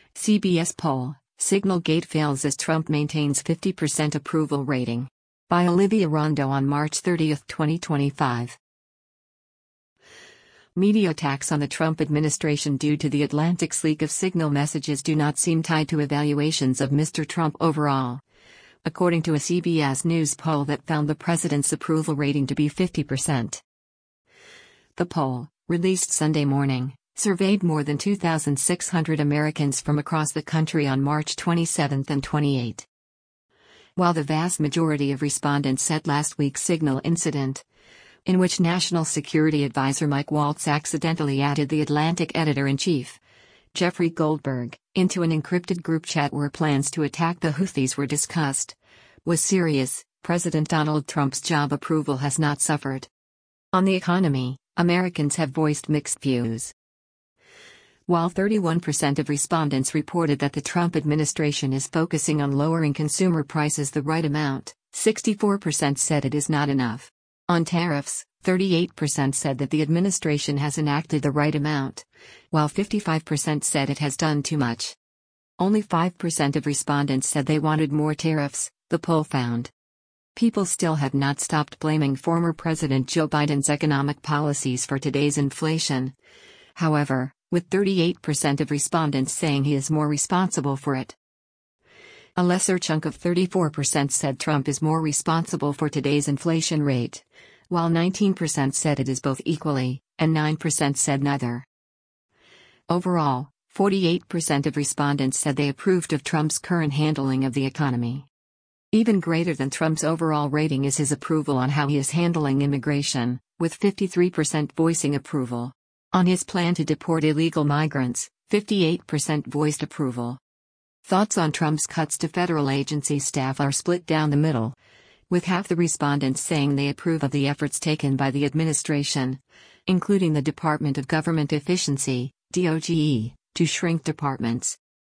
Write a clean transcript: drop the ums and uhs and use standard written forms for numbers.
CBS poll, Signalgate fails as Trump maintains 50% approval rating. By Olivia Rondo on March 30, 2025. Media attacks on the Trump administration due to the Atlantic's leak of Signal messages do not seem tied to evaluations of Mr. Trump overall. According to a CBS News poll that found the president's approval rating to be 50%. The poll, released Sunday morning, surveyed more than 2,600 Americans from across the country on March 27 and 28. While the vast majority of respondents said last week's Signal incident, in which National Security Advisor Mike Waltz accidentally added the Atlantic editor-in-chief, Jeffrey Goldberg, into an encrypted group chat where plans to attack the Houthis were discussed, was serious, President Donald Trump's job approval has not suffered. On the economy, Americans have voiced mixed views. While 31% of respondents reported that the Trump administration is focusing on lowering consumer prices the right amount, 64% said it is not enough. On tariffs, 38% said that the administration has enacted the right amount, while 55% said it has done too much. Only 5% of respondents said they wanted more tariffs, the poll found. People still have not stopped blaming former President Joe Biden's economic policies for today's inflation. However, with 38% of respondents saying he is more responsible for it. A lesser chunk of 34% said Trump is more responsible for today's inflation rate, while 19% said it is both equally, and 9% said neither. Overall, 48% of respondents said they approved of Trump's current handling of the economy. Even greater than Trump's overall rating is his approval on how he is handling immigration, with 53% voicing approval. On his plan to deport illegal migrants, 58% voiced approval. Thoughts on Trump's cuts to federal agency staff are split down the middle, with half the respondents saying they approve of the efforts taken by the administration, including the Department of Government Efficiency, DOGE, to shrink departments,